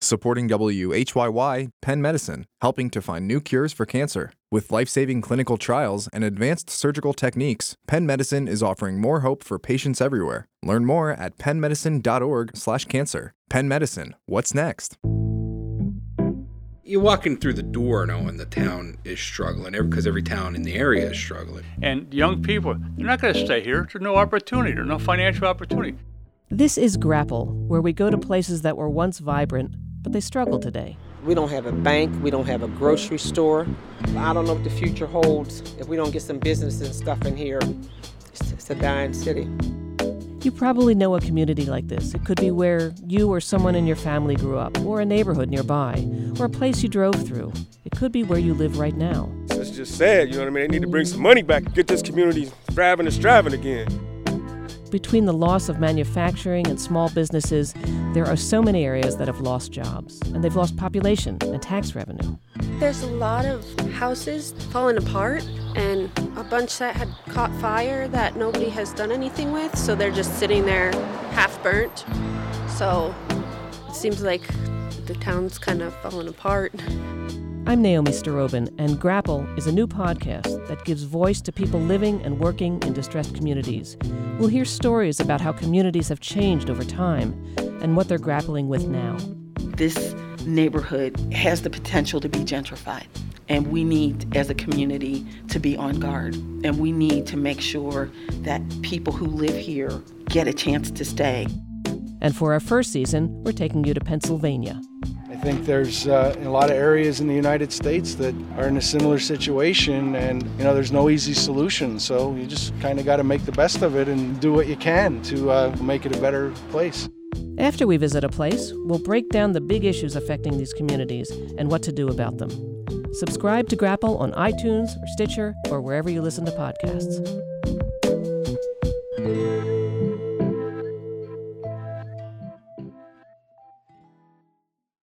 Supporting WHYY, Penn Medicine, helping to find new cures for cancer. With life-saving clinical trials and advanced surgical techniques, Penn Medicine is offering more hope for patients everywhere. Learn more at pennmedicine.org/cancer. Penn Medicine, what's next? You're walking through the door knowing the town is struggling, because every town in the area is struggling. And young people, they're not going to stay here. There's no opportunity. There's no financial opportunity. This is Grapple, where we go to places that were once vibrant, but they struggle today. We don't have a bank. We don't have a grocery store. I don't know what the future holds if we don't get some business and stuff in here. It's a dying city. You probably know a community like this. It could be where you or someone in your family grew up, or a neighborhood nearby, or a place you drove through. It could be where you live right now. It's just sad, you know what I mean? They need to bring some money back and get this community thriving and striving again. Between the loss of manufacturing and small businesses, there are so many areas that have lost jobs, and they've lost population and tax revenue. There's a lot of houses falling apart and a bunch that had caught fire that nobody has done anything with, so they're just sitting there half burnt. So it seems like the town's kind of falling apart. I'm Naomi Starobin, and Grapple is a new podcast that gives voice to people living and working in distressed communities. We'll hear stories about how communities have changed over time and what they're grappling with now. This neighborhood has the potential to be gentrified, and we need, as a community, to be on guard. And we need to make sure that people who live here get a chance to stay. And for our first season, we're taking you to Pennsylvania. I think there's a lot of areas in the United States that are in a similar situation, and there's no easy solution. So you just kind of got to make the best of it and do what you can to make it a better place. After we visit a place, we'll break down the big issues affecting these communities and what to do about them. Subscribe to Grapple on iTunes or Stitcher or wherever you listen to podcasts.